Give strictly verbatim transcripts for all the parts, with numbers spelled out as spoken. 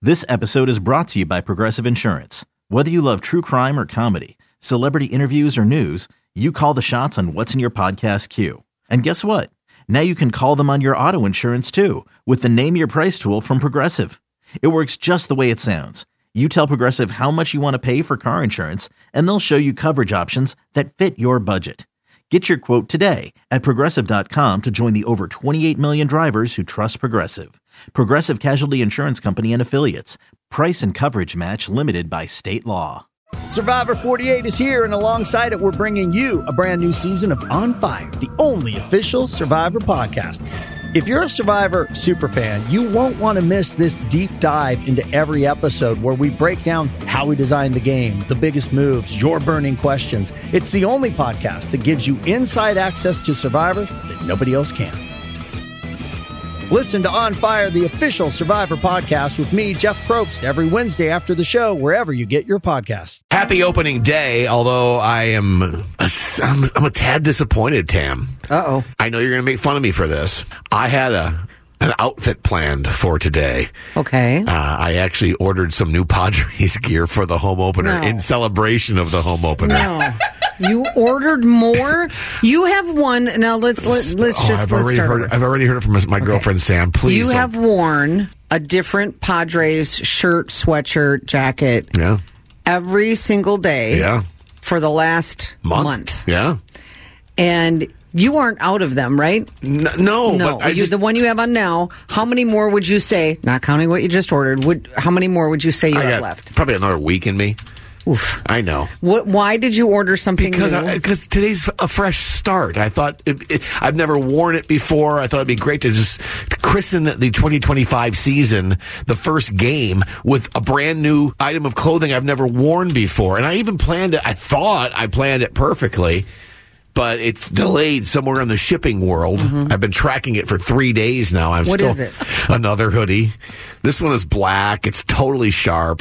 This episode is brought to you by Progressive Insurance. Whether you love true crime or comedy, celebrity interviews or news, you call the shots on what's in your podcast queue. And guess what? Now you can call them on your auto insurance too with the Name Your Price tool from Progressive. It works just the way it sounds. You tell Progressive how much you want to pay for car insurance, and they'll show you coverage options that fit your budget. Get your quote today at Progressive dot com to join the over twenty-eight million drivers who trust Progressive. Progressive Casualty Insurance Company and Affiliates. Price and coverage match limited by state law. Survivor forty-eight is here, and alongside it, we're bringing you a brand new season of On Fire, the only official Survivor podcast. If you're a Survivor superfan, you won't want to miss this deep dive into every episode where we break down how we designed the game, the biggest moves, your burning questions. It's the only podcast that gives you inside access to Survivor that nobody else can. Listen to On Fire, the official Survivor podcast with me, Jeff Probst, every Wednesday after the show, wherever you get your podcasts. Happy opening day, although I am a, I'm, I'm a tad disappointed, Tam. Uh-oh. I know you're going to make fun of me for this. I had a an outfit planned for today. Okay. Uh, I actually ordered some new Padres gear for the home opener No. in celebration of the home opener. No. You ordered more? You have one. Now let's let, let's Oh, just I've let's already start heard. over. I've already heard it from my girlfriend Sam. Please, You don't- have worn a different Padres shirt, sweatshirt, jacket yeah, every single day yeah, for the last month, month. yeah. And you aren't out of them, right? N- no, No. but I you, just, the one you have on now, how many more would you say, not counting what you just ordered, would how many more would you say you I have got left? probably another week in me. Oof. I know. What, why did you order something Because new? I, because today's a fresh start. I thought it, it, I've never worn it before. I thought it'd be great to just christen the twenty twenty-five season, the first game, with a brand new item of clothing I've never worn before. And I even planned it. I thought I planned it perfectly, but it's delayed somewhere in the shipping world. Mm-hmm. I've been tracking it for three days now. I'm What still is it? Another hoodie. This one is black. It's totally sharp,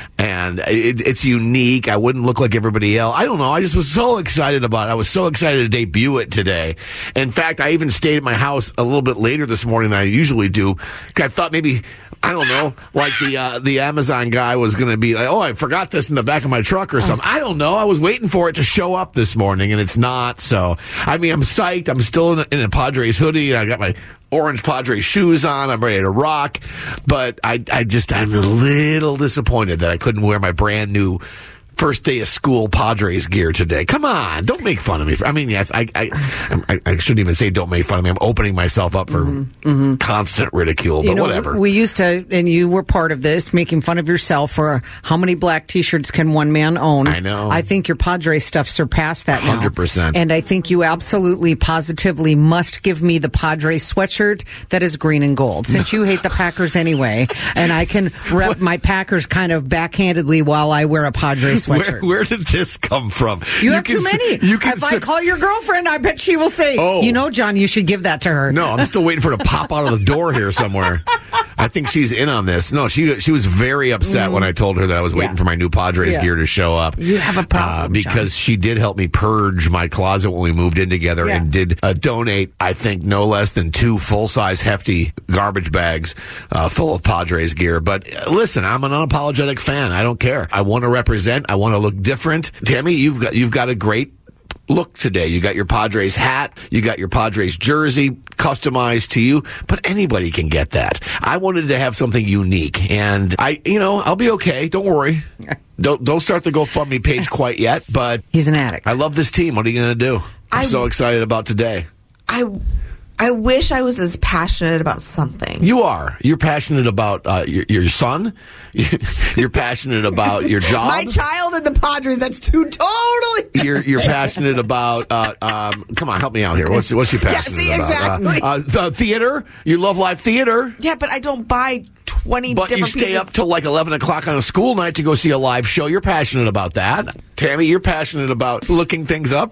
and it, it's unique. I wouldn't look like everybody else. I don't know. I just was so excited about it. I was so excited to debut it today. In fact, I even stayed at my house a little bit later this morning than I usually do. I thought maybe, I don't know, like the uh, the Amazon guy was going to be like, oh, I forgot this in the back of my truck or something. I don't know. I was waiting for it to show up this morning, and it's not. So, I mean, I'm psyched. I'm still in a, in a Padres hoodie. I got my orange Padres shoes on. I'm ready to rock. But I, I just, I'm a little disappointed that I couldn't wear my brand new first day of school Padres gear today. Come on, don't make fun of me. I mean, yes, I I, I, I shouldn't even say don't make fun of me. I'm opening myself up for mm-hmm. constant ridicule, but you know, whatever. We used to, and you were part of this, making fun of yourself for how many black T-shirts can one man own. I know. I think your Padres stuff surpassed that now. one hundred percent. And I think you absolutely, positively must give me the Padres sweatshirt that is green and gold, since you hate the Packers anyway, and I can rep my Packers kind of backhandedly while I wear a Padres Where, where did this come from? You, you have can too many. S- you can if s- I call your girlfriend, I bet she will say, Oh. you know, John, you should give that to her. No, I'm still waiting for her to pop out of the door here somewhere. I think she's in on this. No, she she was very upset mm. when I told her that I was waiting yeah. for my new Padres yeah. gear to show up. You have a problem, uh, because John. she did help me purge my closet when we moved in together, yeah. and did uh, donate, I think, no less than two full-size hefty garbage bags uh, full of Padres gear. But uh, listen, I'm an unapologetic fan. I don't care. I want to represent. I want to look different. Tammy, you've got you've got a great look today. You got your Padres hat, you got your Padres jersey customized to you, but anybody can get that. I wanted to have something unique, and I, you know, I'll be okay. Don't worry. Don't don't start the GoFundMe page quite yet, but he's an addict. I love this team. What are you going to do? I'm I, so excited about today. I I wish I was as passionate about something. You are. You're passionate about uh, your, your son. You're passionate about your job. My child and the Padres. That's two totally different. You're you're passionate about. Uh, um, come on, help me out here. What's what's you passionate yeah, see, about? Exactly. Uh, uh, the theater. You love live theater. Yeah, but I don't buy twenty. But different you stay up till like eleven o'clock on a school night to go see a live show. You're passionate about that. Tammy, you're passionate about looking things up.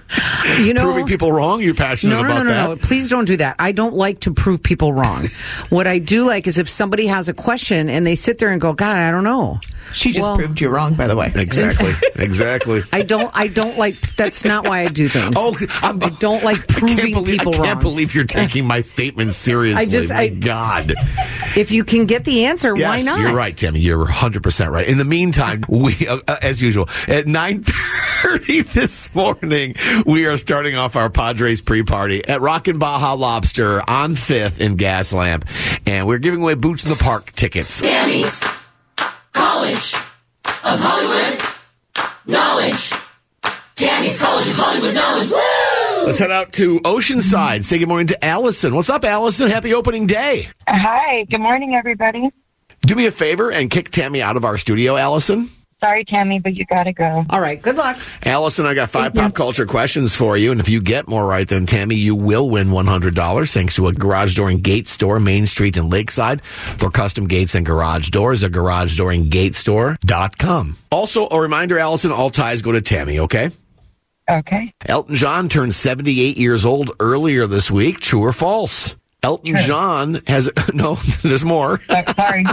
You know, proving people wrong. You're passionate no, no, about no, no, that. No, please don't do that. I don't like to prove people wrong. What I do like is if somebody has a question and they sit there and go, God, I don't know. She just Well- proved you wrong, by the way. Exactly. Exactly. I don't. I don't like. That's not why I do things. Oh, I'm, I don't like I can't proving believe, people I can't wrong. believe you're taking my statement seriously. I just- my I- God. If you can get the answer, Yes, why not? You're right, Tammy. You're one hundred percent right. In the meantime, we, uh, uh, as usual, at nine thirty this morning, we are starting off our Padres pre-party at Rockin' Baja Lobster on fifth in Gaslamp. And we're giving away Boots in the Park tickets. Tammy's College of Hollywood Knowledge. Tammy's College of Hollywood Knowledge. Woo! Let's head out to Oceanside. Say good morning to Allison. What's up, Allison? Happy opening day. Hi, good morning, everybody. Do me a favor and kick Tammy out of our studio, Allison. Sorry, Tammy, but you gotta go. All right. Good luck. Allison, I got five pop culture questions for you, and if you get more right than Tammy, you will win one hundred dollars thanks to a garage door and gate store, Main Street and Lakeside. For custom gates and garage doors, a garage door and gate store dot com. Also, a reminder, Allison, all ties go to Tammy, okay? Okay. Elton John turned seventy-eight years old earlier this week. True or false? Elton John has, no, there's more. Oh, sorry.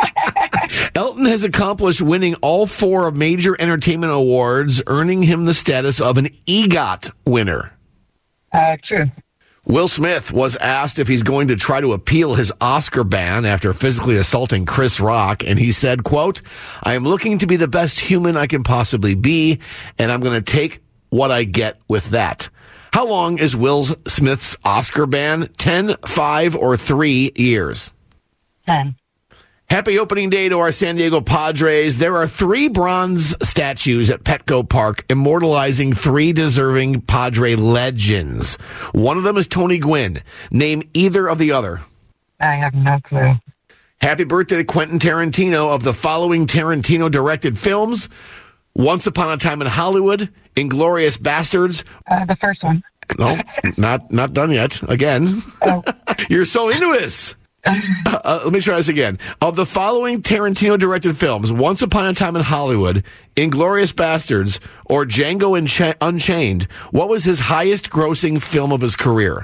Elton has accomplished winning all four of major entertainment awards, earning him the status of an EGOT winner. uh, true. Will Smith was asked if he's going to try to appeal his Oscar ban after physically assaulting Chris Rock, and he said, quote, I am looking to be the best human I can possibly be, and I'm going to take what I get with that. How long is Will Smith's Oscar ban? ten, five, or three years? Ten. Happy opening day to our San Diego Padres. There are three bronze statues at Petco Park immortalizing three deserving Padre legends. One of them is Tony Gwynn. Name either of the other. I have no clue. Happy birthday to Quentin Tarantino. Of the following Tarantino-directed films, Once Upon a Time in Hollywood, Inglourious Bastards. Uh, the first one. No, not not done yet. Again. Oh. You're so into this. Uh, let me try this again. Of the following Tarantino-directed films, Once Upon a Time in Hollywood, Inglourious Bastards, or Django Uncha- Unchained, what was his highest-grossing film of his career?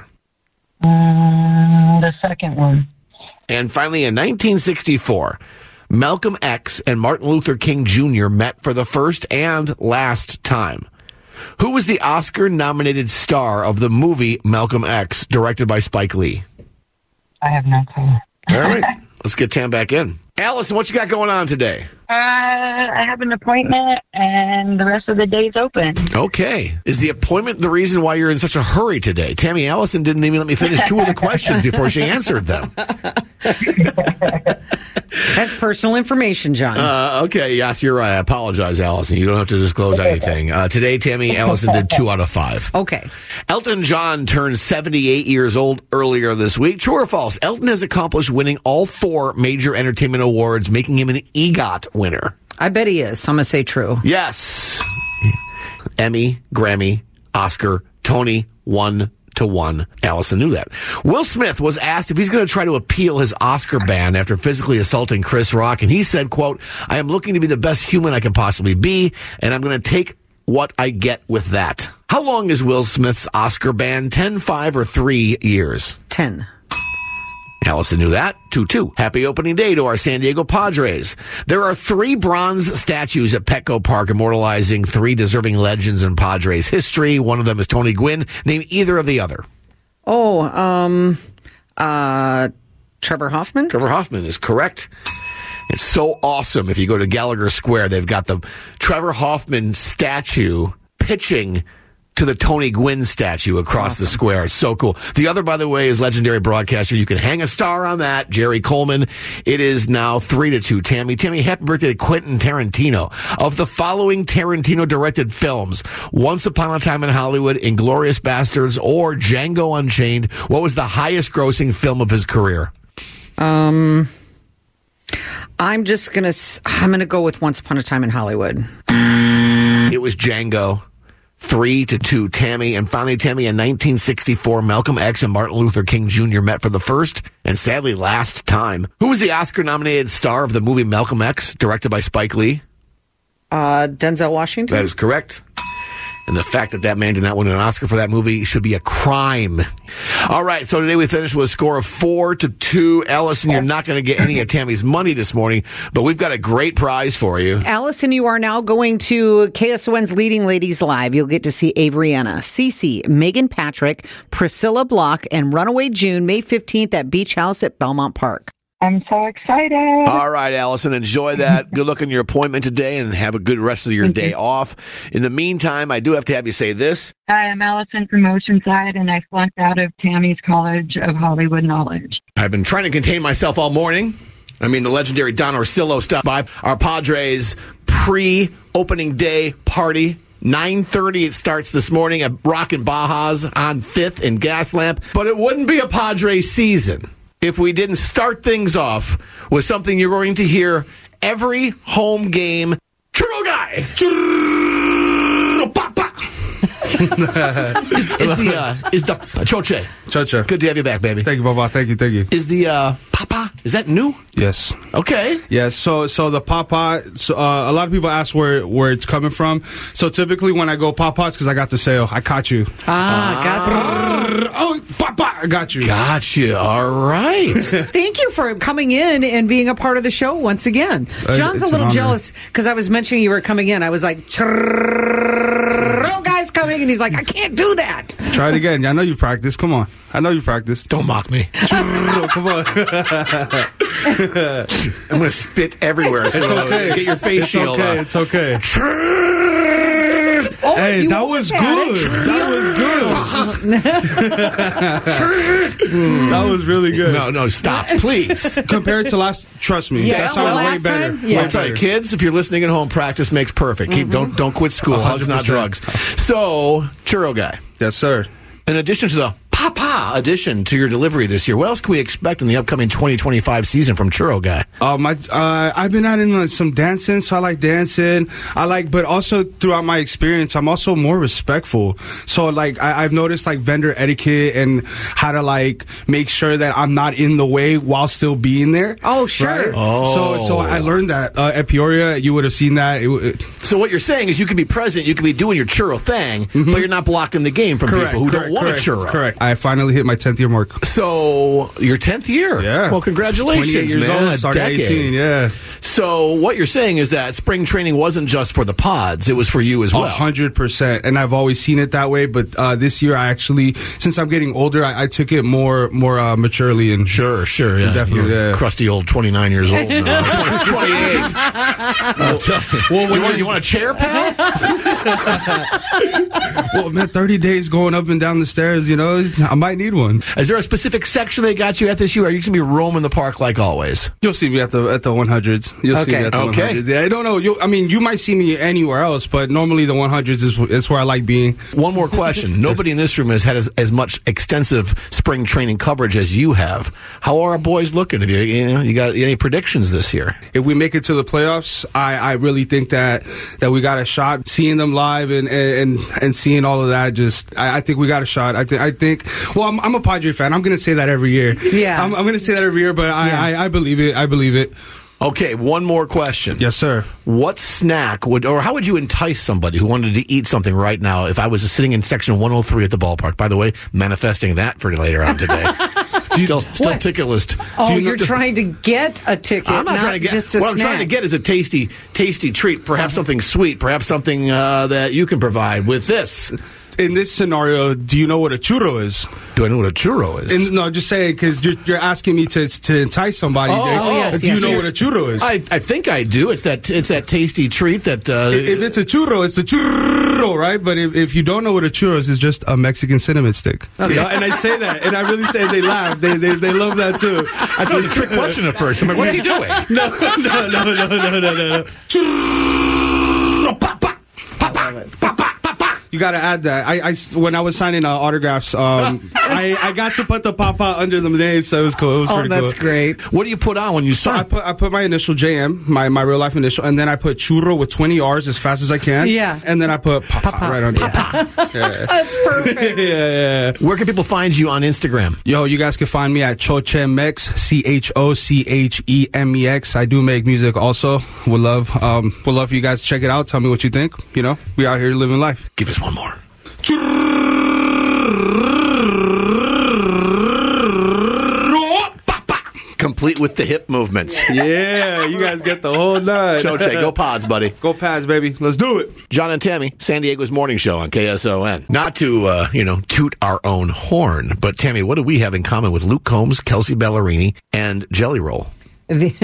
Um, the second one. And finally, in nineteen sixty-four, Malcolm X and Martin Luther King Junior met for the first and last time. Who was the Oscar-nominated star of the movie Malcolm X, directed by Spike Lee? I have no clue. All right. Let's get Tam back in. Allison, what you got going on today? Uh, I have an appointment, and the rest of the day's open. Okay. Is the appointment the reason why you're in such a hurry today? Tammy Allison didn't even let me finish two of the questions before she answered them. That's personal information, John. Uh, okay, yes, you're right. I apologize, Allison. You don't have to disclose anything. Uh, today, Tammy Allison did two out of five. Okay. Elton John turned seventy-eight years old earlier this week. True or false? Elton has accomplished winning all four major entertainment awards, making him an EGOT winner. I bet he is. I'm going to say true. Yes. Emmy, Grammy, Oscar, Tony, one to one. Allison knew that. Will Smith was asked if he's going to try to appeal his Oscar ban after physically assaulting Chris Rock, and he said, quote, I am looking to be the best human I can possibly be, and I'm going to take what I get with that. How long is Will Smith's Oscar ban? ten, five, or three years? ten. Allison knew that. two two. Happy opening day to our San Diego Padres. There are three bronze statues at Petco Park immortalizing three deserving legends in Padres history. One of them is Tony Gwynn. Name either of the other. Oh, um, uh, Trevor Hoffman? Trevor Hoffman is correct. It's so awesome. If you go to Gallagher Square, they've got the Trevor Hoffman statue pitching to the Tony Gwynn statue across awesome. the square. It's so cool. The other, by the way, is legendary broadcaster. You can hang a star on that, Jerry Coleman. It is now three to two. Tammy, Tammy, happy birthday to Quentin Tarantino. Of the following Tarantino-directed films, Once Upon a Time in Hollywood, Inglourious Bastards, or Django Unchained, what was the highest-grossing film of his career? Um, I'm just gonna. I'm gonna go with Once Upon a Time in Hollywood. It was Django. Three to two, Tammy. And finally, Tammy, in nineteen sixty-four, Malcolm X and Martin Luther King Junior met for the first and sadly last time. Who was the Oscar-nominated star of the movie Malcolm X, directed by Spike Lee? Uh, Denzel Washington. That is correct. And the fact that that man did not win an Oscar for that movie should be a crime. All right, so today we finished with a score of four to two. Allison, you're not going to get any of Tammy's money this morning, but we've got a great prize for you. Allison, you are now going to K S O N's Leading Ladies Live. You'll get to see Avriana, Cece, Megan Patrick, Priscilla Block, and Runaway June, May fifteenth at Beach House at Belmont Park. I'm so excited. All right, Allison, enjoy that. Good luck on your appointment today and have a good rest of your day off. In the meantime, I do have to have you say this. Hi, I'm Allison from Oceanside, and I flunked out of Tammy's College of Hollywood Knowledge. I've been trying to contain myself all morning. I mean, the legendary Don Orsillo stopped by our Padres pre-opening day party. nine thirty it starts this morning at Rockin' Bajas on fifth in Gaslamp. But it wouldn't be a Padres season if we didn't start things off with something you're going to hear every home game. Churro guy! Churro papa! is, is the, uh, is the, Choche. Choche. Good to have you back, baby. Thank you, Baba. Thank you, thank you. Is the, uh, papa, is that new? Yes. Okay. Yes. So, so the papa. So, uh, a lot of people ask where where it's coming from. So typically, when I go papa, it's because I got the sale. I caught you. Ah, got you. Oh, papa, I got you. Got you. All right. Thank you for coming in and being a part of the show once again. John's it's a little an jealous because I was mentioning you were coming in. I was like, Churro guy's coming, and he's like, I can't do that. Try it again. I know you practiced. Come on. I know you practiced. Don't mock me. Come on. I'm going to spit everywhere. So it's okay. Get your face it's shield okay. up. It's okay. Oh, hey, that was good. That was good. That was really good. No, no, stop, please. Compared to last, trust me. Yeah, that sounds well, way last better. time, yeah. I'll tell you, kids, if you're listening at home, practice makes perfect. Keep, mm-hmm. don't don't quit school. Hugs, not drugs. So, Churro guy. Yes, sir. In addition to the Papa addition to your delivery this year, what else can we expect in the upcoming twenty twenty-five season from Churro Guy? Uh, my, uh, I've been adding like, some dancing, so I like dancing. I like, but also throughout my experience, I'm also more respectful. So like, I, I've noticed like vendor etiquette and how to like make sure that I'm not in the way while still being there. Oh, sure. Right? Oh. So, so I learned that uh, at Peoria. You would have seen that. It, it, so what you're saying is you can be present, you can be doing your churro thing, mm-hmm. but you're not blocking the game from correct, people who correct, don't want correct, a churro. Correct. I finally hit my tenth year mark. So your tenth year. Yeah. Well, congratulations, twenty-eight years man. old. A Started decade. eighteen. Yeah. So what you're saying is that spring training wasn't just for the pods; it was for you as well. A hundred percent. And I've always seen it that way. But uh, this year, I actually, since I'm getting older, I, I took it more, more uh, maturely. And sure, sure, yeah, definitely, You're yeah. crusty old twenty-nine years old, now. twenty-eight. Well, well you, want, you want a chair, pal? Well, man, thirty days going up and down the stairs. You know, I might need one. Is there a specific section they got you at this year? Or are you going to be roaming the park like always? You'll see me at the at the one hundreds. You'll see Okay. me at the Okay. one hundreds. Yeah, I don't know. You, I mean, you might see me anywhere else, but normally the one hundreds is, is where I like being. One more question. Nobody in this room has had as, as much extensive spring training coverage as you have. How are our boys looking? Have you, you, know, you got any predictions this year? If we make it to the playoffs, I, I really think that that we got a shot. Seeing them live and and, and seeing all of that, just I, I think we got a shot. I think I think. Well, I'm, I'm a Padre fan. I'm going to say that every year. Yeah, I'm, I'm going to say that every year, but I, yeah. I I believe it. I believe it. Okay, one more question. Yes, sir. What snack would, or how would you entice somebody who wanted to eat something right now if I was sitting in section one oh three at the ballpark? By the way, manifesting that for later on today. still still What? ticket list. Oh, Do you you're know- trying to get a ticket, I'm not, not trying to get. just a what snack. I'm trying to get is a tasty, tasty treat. Perhaps something sweet. Perhaps something uh, that you can provide with this. In this scenario, do you know what a churro is? Do I know what a churro is? And, no, just saying because you're, you're asking me to to entice somebody. Oh, there. oh, yes, do yes, you know yes. what a churro is? I, I think I do. It's that it's that tasty treat that. Uh, If it's a churro, it's a churro, right? But if, if you don't know what a churro is, it's just a Mexican cinnamon stick. Okay. You know, and I say that, and I really say they laugh. They they, they love that too. I thought it was a trick question at first. I'm like, what's he doing? No, no, no, no, no, no, no, no. Churro, pa, pa, pa, pa, pa, pa, pa, pa. You got to add that. I, I when I was signing uh, autographs, um, I, I got to put the papa under the name, so it was cool. It was Oh, pretty that's cool. great. What do you put on when you So I sign? put I put my initial J M, my, my real life initial, and then I put churro with twenty R's as fast as I can. Yeah. And then I put papa, Papa. right under. Papa. Yeah. That's perfect. yeah, yeah. Where can people find you on Instagram? Yo, you guys can find me at Chochemex, C H O C H E M E X. I do make music also. Would love, um, would love for you guys to check it out. Tell me what you think. You know, we out here living life. Give us one. one more. Complete with the hip movements. Yeah, you guys get the whole nut. Choche, go Pods, buddy. Go Pads, baby. Let's do it. John and Tammy, San Diego's morning show on K S O N. Not to, uh, you know, toot our own horn, but Tammy, what do we have in common with Luke Combs, Kelsey Ballerini, and Jelly Roll? This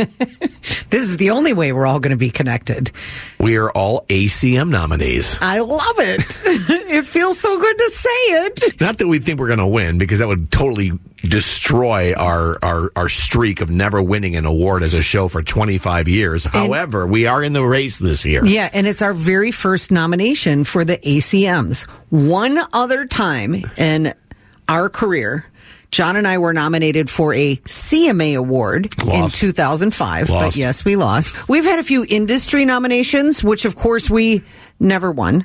is the only way we're all going to be connected. We are all A C M nominees. I love it. It feels so good to say it. Not that we think we're going to win, because that would totally destroy our, our, our streak of never winning an award as a show for twenty-five years. And however, we are in the race this year. Yeah, and it's our very first nomination for the A C Ms. One other time in our career, John and I were nominated for a C M A award Lost. in two thousand five, Lost. but yes, we lost. We've had a few industry nominations, which of course we never won.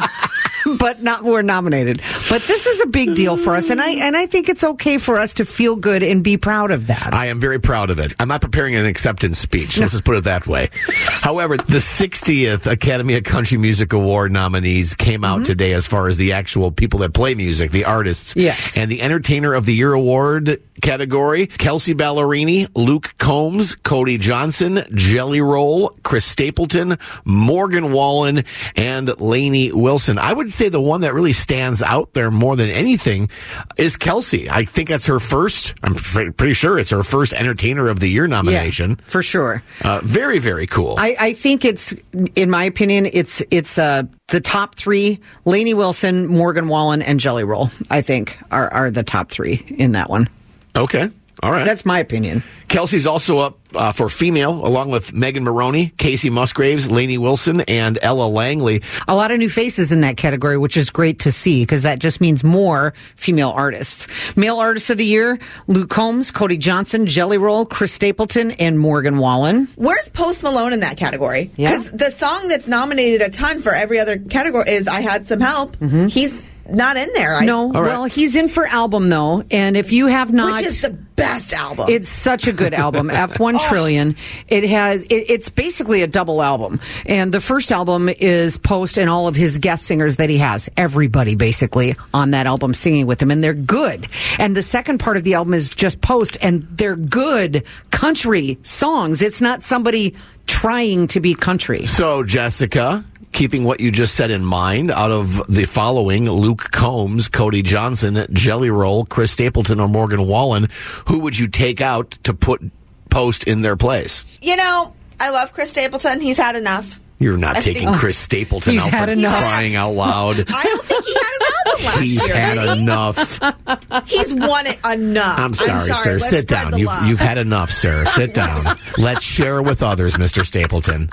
But not we're nominated. But this is a big deal for us, and I and I think it's okay for us to feel good and be proud of that. I am very proud of it. I'm not preparing an acceptance speech. Let's just put it that way. However, the sixtieth Academy of Country Music Award nominees came out mm-hmm. today as far as the actual people that play music, the artists. Yes. And the Entertainer of the Year award category, Kelsey Ballerini, Luke Combs, Cody Johnson, Jelly Roll, Chris Stapleton, Morgan Wallen, and Lainey Wilson. I would say the one that really stands out there more than anything is Kelsey. I think that's her first, I'm pretty sure it's her first Entertainer of the Year nomination. Yeah, for sure. Uh, very, very cool. I, I think it's, in my opinion, it's it's uh, the top three, Lainey Wilson, Morgan Wallen, and Jelly Roll, I think, are, are the top three in that one. Okay. All right. That's my opinion. Kelsey's also up uh, for female, along with Megan Maroney, Casey Musgraves, Lainey Wilson, and Ella Langley. A lot of new faces in that category, which is great to see, because that just means more female artists. Male Artist of the Year, Luke Combs, Cody Johnson, Jelly Roll, Chris Stapleton, and Morgan Wallen. Where's Post Malone in that category? Because Yeah. the song that's nominated a ton for every other category is I Had Some Help. Mm-hmm. He's not in there. I, No, right. well, he's in for album, though, and if you have not... Which is the best album. It's such a good album, F one Oh. Trillion. It has, it, it's basically a double album. And the first album is Post and all of his guest singers that he has. Everybody, basically, on that album singing with him, and they're good. And the second part of the album is just Post, and they're good country songs. It's not somebody trying to be country. So, Jessica, keeping what you just said in mind, out of the following, Luke Combs, Cody Johnson, Jelly Roll, Chris Stapleton, or Morgan Wallen, who would you take out to put Post in their place? You know, I love Chris Stapleton. He's had enough. You're not I taking think- Chris Stapleton He's out had for enough. crying out loud. I don't think he had an album last He's year. had did he? enough. He's won it enough. I'm sorry, sir. Let's Sit spread down. the You've, love. you've had enough, sir. Sit down. Let's share with others, Mister Stapleton.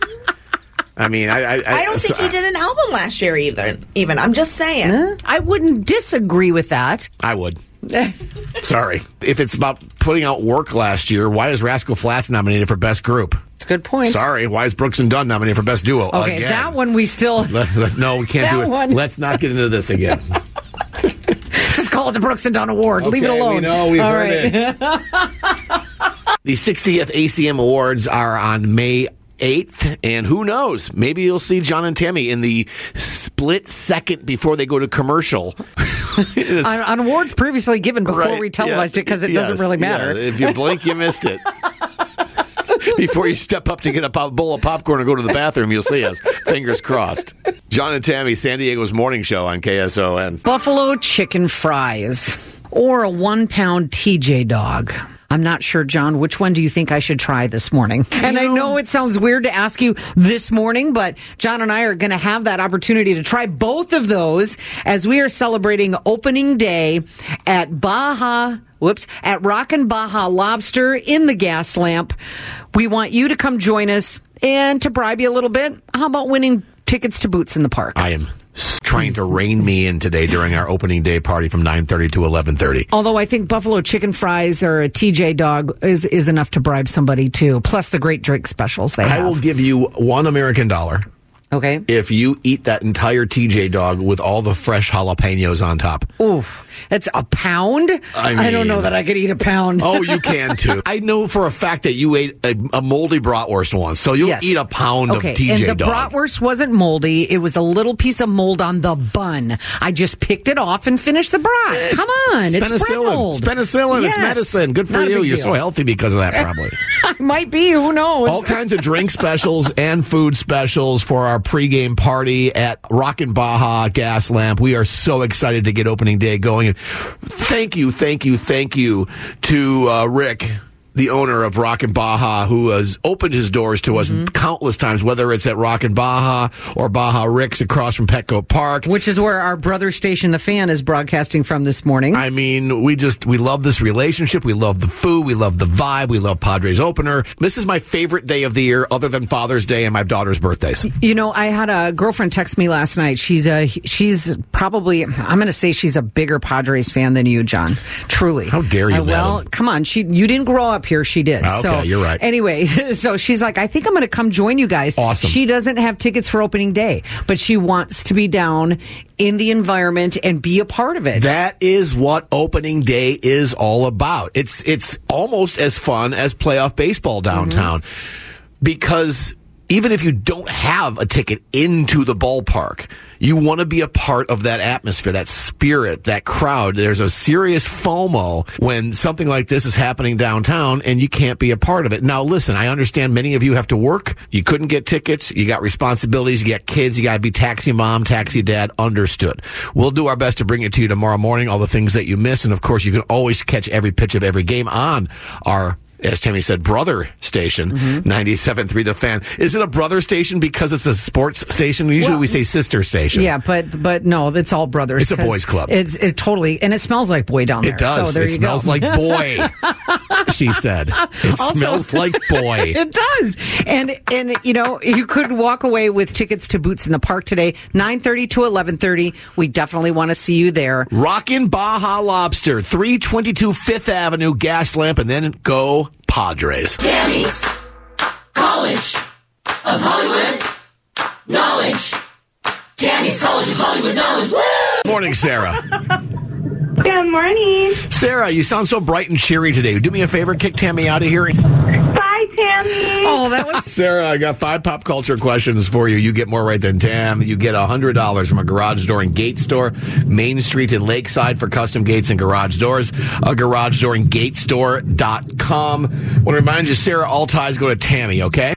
I mean, I... I, I don't think so- he did an album last year either. Even I'm just saying. I wouldn't disagree with that. I would. Sorry. If it's about putting out work last year, why is Rascal Flatts nominated for Best Group? It's a good point. Sorry. Why is Brooks and Dunn nominated for Best Duo? Okay, Again. that one we still... Let- let- no, we can't That do it. one. Let's not get into this again. Just call it the Brooks and Dunn Award. Leave it Okay, alone. We know, we've All heard right. it. The sixtieth A C M Awards are on May eighth, and who knows? Maybe you'll see John and Tammy in the split second before they go to commercial. on, on awards previously given before Right, we televised yeah, it because it yes, doesn't really matter. yeah. If you blink, you missed it. Before you step up to get a pop, bowl of popcorn and go to the bathroom, you'll see us. Fingers crossed. John and Tammy, San Diego's morning show on K S O N. Buffalo chicken fries or a one pound T J dog. I'm not sure, John, which one do you think I should try this morning? And I know it sounds weird to ask you this morning, but John and I are going to have that opportunity to try both of those as we are celebrating opening day at Baja, whoops, at Rockin' Baja Lobster in the Gas Lamp. We want you to come join us and to bribe you a little bit. How about winning tickets to Boots in the Park? I am s- trying to rein me in today during our opening day party from nine thirty to eleven thirty. Although I think buffalo chicken fries or a T J dog is, is enough to bribe somebody too. Plus the great drink specials they I have. will give you one American dollar Okay. if you eat that entire T J dog with all the fresh jalapenos on top. Oof. That's a pound? I I don't mean- know that I could eat a pound. Oh, you can too. I know for a fact that you ate a, a moldy bratwurst once, so you'll Yes. eat a pound okay. of T J and the dog. bratwurst wasn't moldy. It was a little piece of mold on the bun. I just picked it off and finished the brat. Come on. It's, It's bread penicillin. mold. It's penicillin. Yes. It's medicine. Good for Not a you. big You're deal. so healthy because of that, probably. I might be. Who knows? All kinds of drink specials and food specials for our pregame party at Rockin' Baja Gas Lamp. We are so excited to get opening day going. And thank you, thank you, thank you to uh, Rick, the owner of Rockin' Baja, who has opened his doors to us Mm-hmm. countless times, whether it's at Rockin' Baja or Baja Rick's across from Petco Park. Which is where our brother station, The Fan, is broadcasting from this morning. I mean, we just, we love this relationship. We love the food. We love the vibe. We love Padres opener. This is my favorite day of the year other than Father's Day and my daughter's birthdays. You know, I had a girlfriend text me last night. She's a, she's probably, I'm going to say she's a bigger Padres fan than you, John. Truly. How dare you, Uh, well, madam. come on. She, you didn't grow up here. She did. Okay, so, you're right. Anyway, so she's like, I think I'm going to come join you guys. Awesome. She doesn't have tickets for opening day, but she wants to be down in the environment and be a part of it. That is what opening day is all about. It's it's almost as fun as playoff baseball downtown because even if you don't have a ticket into the ballpark, you want to be a part of that atmosphere, that spirit, that crowd. There's a serious FOMO when something like this is happening downtown and you can't be a part of it. Now, listen, I understand many of you have to work. You couldn't get tickets. You got responsibilities. You got kids. You got to be taxi mom, taxi dad. Understood. We'll do our best to bring it to you tomorrow morning, all the things that you miss. And, of course, you can always catch every pitch of every game on our, as Tammy said, brother station, Mm-hmm. ninety-seven point three The Fan. Is it a brother station because it's a sports station? Usually Well, we say sister station. Yeah, but but no, it's all brothers. It's a 'cause boys' club. It's it totally, and it smells like boy down there. It does. So there it you smells go. like boy, she said. It Also- smells like boy. It does. And, and you know, you could walk away with tickets to Boots in the Park today, nine thirty to eleven thirty. We definitely want to see you there. Rockin' Baja Lobster, three twenty-two Fifth Avenue, Gas Lamp, and then go Padres. Tammy's College of Hollywood Knowledge. Tammy's College of Hollywood Knowledge. Woo! Morning, Sarah. Good morning. Sarah, you sound so bright and cheery today. Do me a favor, kick Tammy out of here. Bye, Tammy. Oh, that was Sarah, I got five pop culture questions for you. You get more right than Tam. You get one hundred dollars from a garage door and gate store, Main Street in Lakeside for custom gates and garage doors, a garage door and gate store dot com. I want to remind you, Sarah, all ties go to Tammy, okay?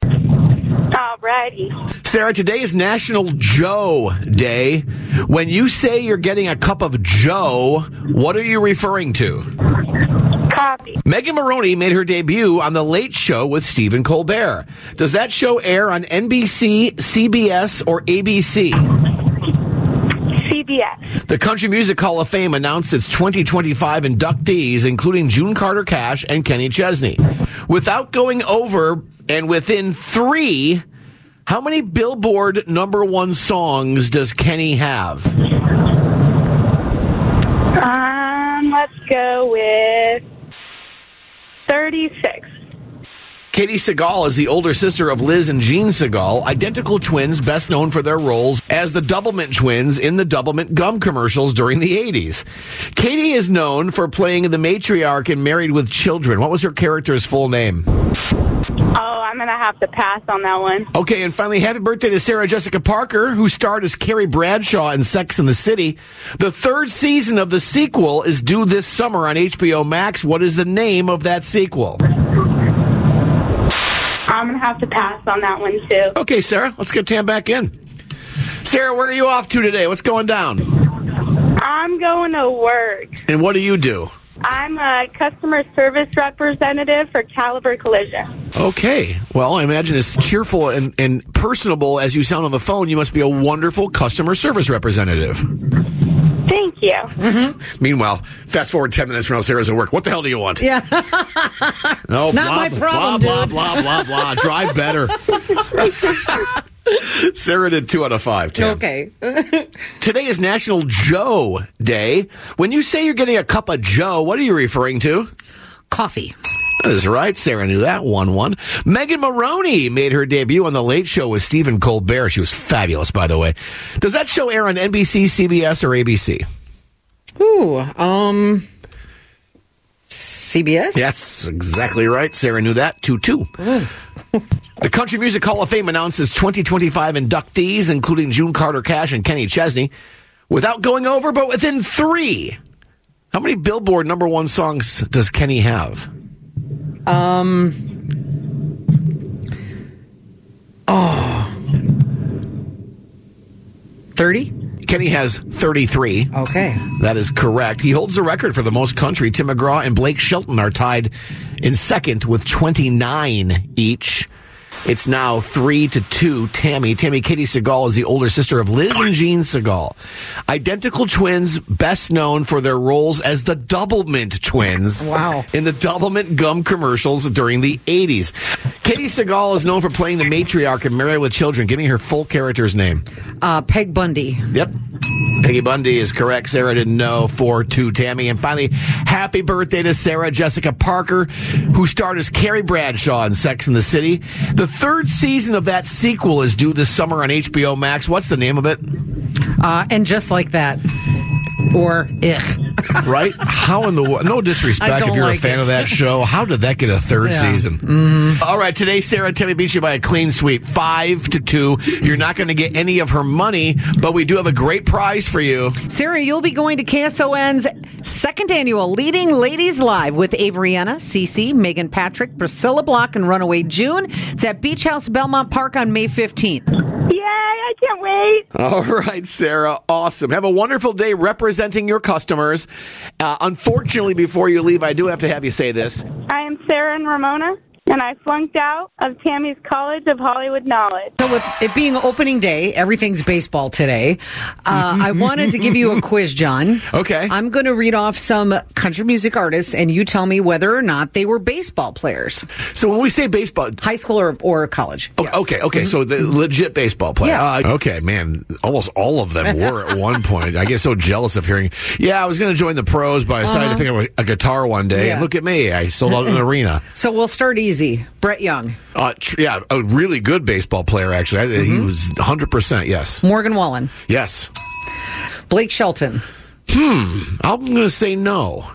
Alrighty. Sarah, today is National Joe Day. When you say you're getting a cup of Joe, what are you referring to? Coffee. Megan Maroney made her debut on The Late Show with Stephen Colbert. Does that show air on N B C, C B S, or A B C? C B S. The Country Music Hall of Fame announced its twenty twenty-five inductees, including June Carter Cash and Kenny Chesney. Without going over and within three, how many Billboard number one songs does Kenny have? Um, let's go with thirty-six. Katie Seagal is the older sister of Liz and Jean Seagal, identical twins best known for their roles as the Doublemint twins in the Doublemint gum commercials during the eighties. Katie is known for playing the matriarch in Married with Children. What was her character's full name? Oh, I'm going to have to pass on that one. Okay, and finally, happy birthday to Sarah Jessica Parker, who starred as Carrie Bradshaw in Sex and the City. The third season of the sequel is due this summer on H B O Max. What is the name of that sequel? I'm going to have to pass on that one, too. Okay, Sarah, let's get Tam back in. Sarah, where are you off to today? What's going down? I'm going to work. And what do you do? I'm a customer service representative for Caliber Collision. Okay. Well, I imagine as cheerful and, and personable as you sound on the phone, you must be a wonderful customer service representative. Thank you. Mm-hmm. Meanwhile, fast forward ten minutes from now, Sarah's at work. What the hell do you want? yeah. No, Not blah, my problem, blah, dude. blah, blah, blah, blah. Drive better. Sarah did two out of five, Tim. Okay. Today is National Joe Day. When you say you're getting a cup of Joe, what are you referring to? Coffee. That is right. Sarah knew that. one one. Megan Maroney made her debut on The Late Show with Stephen Colbert. She was fabulous, by the way. Does that show air on N B C, C B S, or A B C? Ooh, um... C B S? That's exactly right. Sarah knew that. two two. The Country Music Hall of Fame announces twenty twenty-five inductees, including June Carter Cash and Kenny Chesney, without going over, but within three. How many Billboard number one songs does Kenny have? Um. Oh. thirty? Kenny has thirty-three. Okay. That is correct. He holds the record for the most country. Tim McGraw and Blake Shelton are tied in second with twenty-nine each. It's now three to two. Tammy. Tammy Katie Segal is the older sister of Liz and Jean Segal. Identical twins, best known for their roles as the Doublemint twins. Wow. In the Doublemint gum commercials during the eighties. Katie Segal is known for playing the matriarch in Married with Children. Give me her full character's name. Uh, Peg Bundy. Yep. Peggy Bundy is correct. Sarah didn't know. four two, Tammy. And finally, happy birthday to Sarah Jessica Parker, who starred as Carrie Bradshaw in Sex and the City. The third season of that sequel is due this summer on H B O Max. What's the name of it? Uh, and Just Like That. Or Ugh. Right? How in the world? No disrespect if you're like a fan it. of that show. How did that get a third Yeah. season? Mm-hmm. All right, today Sarah Timmy beat you by a clean sweep, five to two. You're not going to get any of her money, but we do have a great prize for you. Sarah, you'll be going to K S O N's second annual Leading Ladies Live with Averiana, Cece, Megan Patrick, Priscilla Block, and Runaway June. It's at Beach House Belmont Park on May fifteenth. Yay, I can't wait. All right, Sarah. Awesome. Have a wonderful day representing your customers. Uh, unfortunately, before you leave, I do have to have you say this. I am Sarah and Ramona, and I flunked out of Tammy's College of Hollywood Knowledge. So with it being opening day, everything's baseball today. Uh, I wanted to give you a quiz, John. Okay. I'm going to read off some country music artists, and you tell me whether or not they were baseball players. So when we say baseball... High school or, or college. Oh, Yes. Okay, okay, so the legit baseball player. Yeah. Uh, okay, man, almost all of them were at one point. I get so jealous of hearing, yeah, I was going to join the pros, but I decided Uh-huh. to pick up a, a guitar one day, Yeah. and look at me, I sold out an arena. So we'll start easy. Brett Young. Uh, tr- yeah, a really good baseball player, actually. I, Mm-hmm. He was one hundred percent, yes. Morgan Wallen. Yes. Blake Shelton. Hmm, I'm going to say no.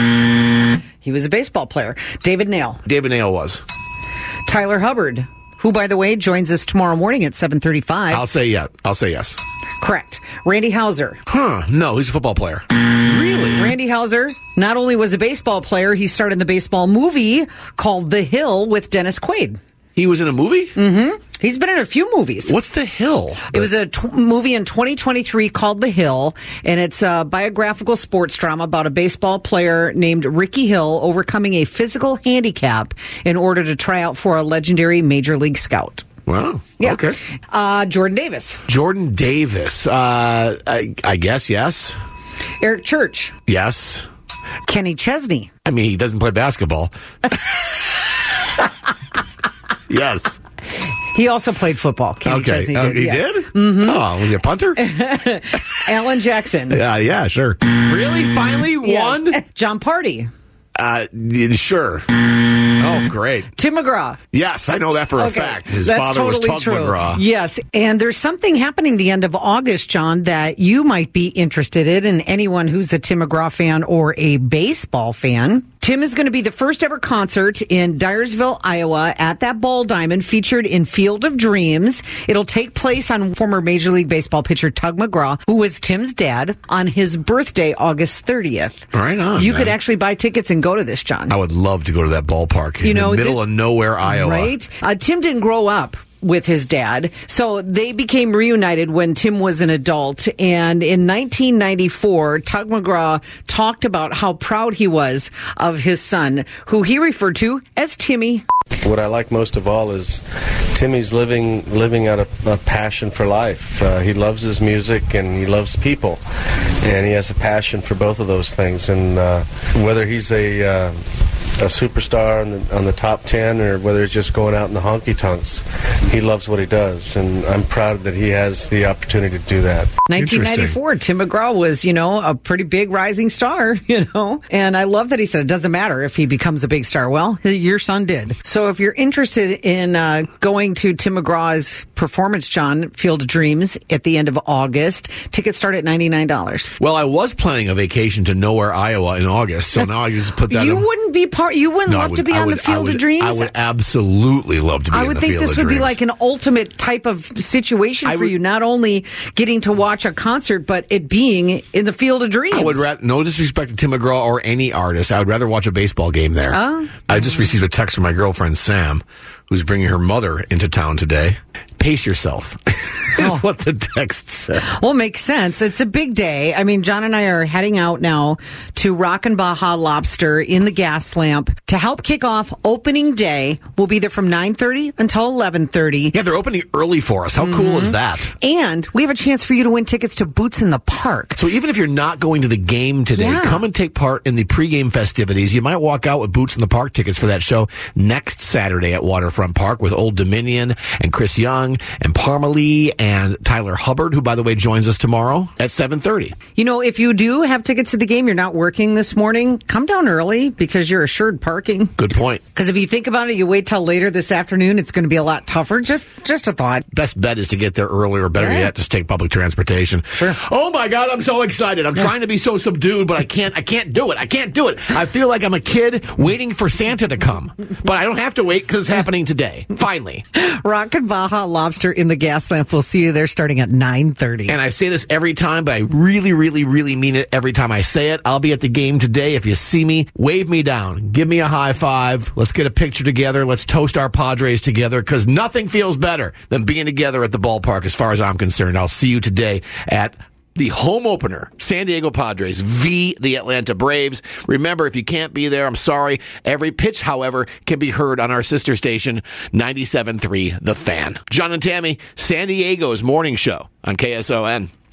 He was a baseball player. David Nail. David Nail was. Tyler Hubbard, who, by the way, joins us tomorrow morning at seven thirty-five. I'll say yeah. I'll say yes. Correct. Randy Hauser. Huh, no, he's a football player. Really? Randy Hauser not only was a baseball player, he starred in the baseball movie called The Hill with Dennis Quaid. He was in a movie? Mm-hmm. He's been in a few movies. What's The Hill? It was a t- movie in twenty twenty-three called The Hill, and it's a biographical sports drama about a baseball player named Ricky Hill overcoming a physical handicap in order to try out for a legendary Major League Scout. Wow. Yeah. Okay. Uh, Jordan Davis. Jordan Davis. Uh, I, I guess, yes. Eric Church. Yes. Kenny Chesney. I mean, he doesn't play basketball. Yes. He also played football. Kenny Okay. Chesney Uh, did. he yes. did? Mm-hmm. Oh, was he a punter? Alan Jackson. Yeah, yeah, sure. Really? Finally Yes. won? John Party. Uh, y- sure. Oh, great. Tim McGraw. Yes, I know that for a Okay. fact. His That's father totally was Tug true. McGraw. Yes, and there's something happening the end of August, John, that you might be interested in, and anyone who's a Tim McGraw fan or a baseball fan. Tim is going to be the first ever concert in Dyersville, Iowa at that Ball Diamond featured in Field of Dreams. It'll take place on former Major League Baseball pitcher Tug McGraw, who was Tim's dad, on his birthday, August thirtieth. Right on, You man. could actually buy tickets and go to this, John. I would love to go to that ballpark You in know, the middle the- of nowhere, Iowa. Right? Uh, Tim didn't grow up with his dad, so they became reunited when Tim was an adult. And in nineteen ninety-four, Tug McGraw talked about how proud he was of his son, who he referred to as Timmy. What I like most of all is Timmy's living living out a, a passion for life. Uh, he loves his music and he loves people, and he has a passion for both of those things. And uh, whether he's a uh, a superstar on the, on the top ten or whether it's just going out in the honky tonks, he loves what he does, and I'm proud that he has the opportunity to do that. nineteen ninety-four, Tim McGraw was, you know, a pretty big rising star, you know, and I love that he said it doesn't matter if he becomes a big star. Well, your son did. So if you're interested in uh, going to Tim McGraw's performance, John, Field of Dreams, at the end of August, tickets start at ninety-nine dollars. Well, I was planning a vacation to Nowhere, Iowa in August, so now I just put that You in. wouldn't be part, you wouldn't No, I love would- to be I on would- the Field I would- of Dreams? I would absolutely love to be I in would the think Field this of would be Dreams. like an ultimate type of situation I for would- you, not only getting to watch a concert, but it being in the Field of Dreams. I would rather, no disrespect to Tim McGraw or any artist, I would rather watch a baseball game there. Oh. I just received a text from my girlfriend, Sam, who's bringing her mother into town today. Pace yourself, is Oh. what the text said. Well, it makes sense. It's a big day. I mean, John and I are heading out now to Rockin' Baja Lobster in the Gas Lamp to help kick off opening day. We'll be there from nine thirty until eleven thirty. Yeah, they're opening early for us. How cool is that? And we have a chance for you to win tickets to Boots in the Park. So even if you're not going to the game today, Yeah. come and take part in the pregame festivities. You might walk out with Boots in the Park tickets for that show next Saturday at Waterfront Park with Old Dominion and Chris Young and Parmalee and Tyler Hubbard, who, by the way, joins us tomorrow at seven thirty. You know, if you do have tickets to the game, you're not working this morning, come down early because you're assured parking. Good point. Because if you think about it, you wait till later this afternoon, it's going to be a lot tougher. Just just a thought. Best bet is to get there early, or better Yeah. yet, just take public transportation. Sure. Oh my God, I'm so excited. I'm trying to be so subdued, but I can't. I can't do it. I can't do it. I feel like I'm a kid waiting for Santa to come, but I don't have to wait because it's happening today. Finally. Rockin' Baja Lobster in the Gas Lamp. We'll see you there starting at nine thirty. And I say this every time, but I really, really, really mean it every time I say it. I'll be at the game today. If you see me, wave me down. Give me a high five. Let's get a picture together. Let's toast our Padres together, because nothing feels better than being together at the ballpark as far as I'm concerned. I'll see you today at the home opener, San Diego Padres v. the Atlanta Braves. Remember, if you can't be there, I'm sorry. Every pitch, however, can be heard on our sister station, ninety-seven point three The Fan. John and Tammy, San Diego's morning show on K S O N.